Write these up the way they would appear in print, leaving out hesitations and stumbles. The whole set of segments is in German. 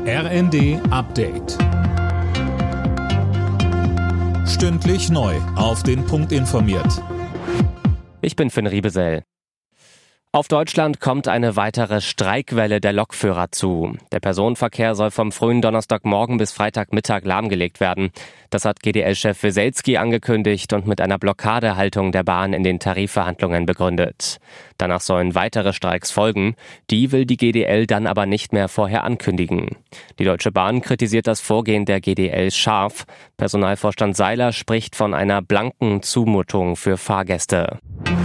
RND Update. Stündlich neu auf den Punkt informiert. Ich bin Finn Riebesell. Auf Deutschland kommt eine weitere Streikwelle der Lokführer zu. Der Personenverkehr soll vom frühen Donnerstagmorgen bis Freitagmittag lahmgelegt werden. Das hat GDL-Chef Weselski angekündigt und mit einer Blockadehaltung der Bahn in den Tarifverhandlungen begründet. Danach sollen weitere Streiks folgen. Die will die GDL dann aber nicht mehr vorher ankündigen. Die Deutsche Bahn kritisiert das Vorgehen der GDL scharf. Personalvorstand Seiler spricht von einer blanken Zumutung für Fahrgäste.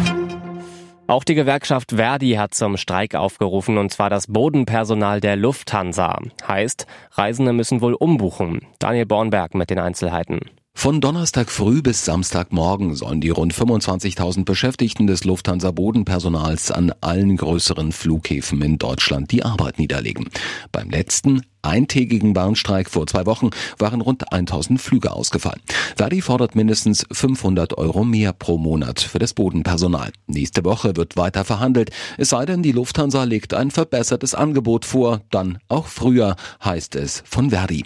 Auch die Gewerkschaft ver.di hat zum Streik aufgerufen, und zwar das Bodenpersonal der Lufthansa. Heißt, Reisende müssen wohl umbuchen. Daniel Bornberg mit den Einzelheiten. Von Donnerstag früh bis Samstagmorgen sollen die rund 25.000 Beschäftigten des Lufthansa-Bodenpersonals an allen größeren Flughäfen in Deutschland die Arbeit niederlegen. Beim letzten eintägigen Bahnstreik vor 2 Wochen waren rund 1.000 Flüge ausgefallen. ver.di fordert mindestens 500 € mehr pro Monat für das Bodenpersonal. Nächste Woche wird weiter verhandelt, es sei denn, die Lufthansa legt ein verbessertes Angebot vor, dann auch früher, heißt es von ver.di.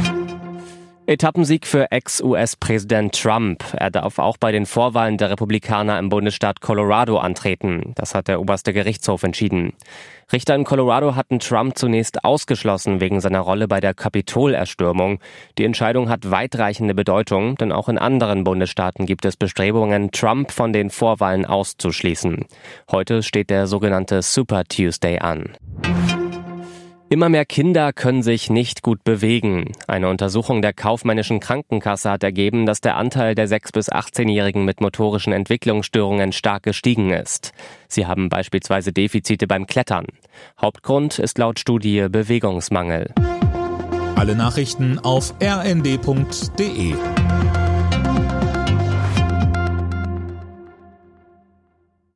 Etappensieg für Ex-US-Präsident Trump. Er darf auch bei den Vorwahlen der Republikaner im Bundesstaat Colorado antreten. Das hat der oberste Gerichtshof entschieden. Richter in Colorado hatten Trump zunächst ausgeschlossen wegen seiner Rolle bei der Kapitolerstürmung. Die Entscheidung hat weitreichende Bedeutung, denn auch in anderen Bundesstaaten gibt es Bestrebungen, Trump von den Vorwahlen auszuschließen. Heute steht der sogenannte Super Tuesday an. Immer mehr Kinder können sich nicht gut bewegen. Eine Untersuchung der Kaufmännischen Krankenkasse hat ergeben, dass der Anteil der 6- bis 18-Jährigen mit motorischen Entwicklungsstörungen stark gestiegen ist. Sie haben beispielsweise Defizite beim Klettern. Hauptgrund ist laut Studie Bewegungsmangel. Alle Nachrichten auf rnd.de.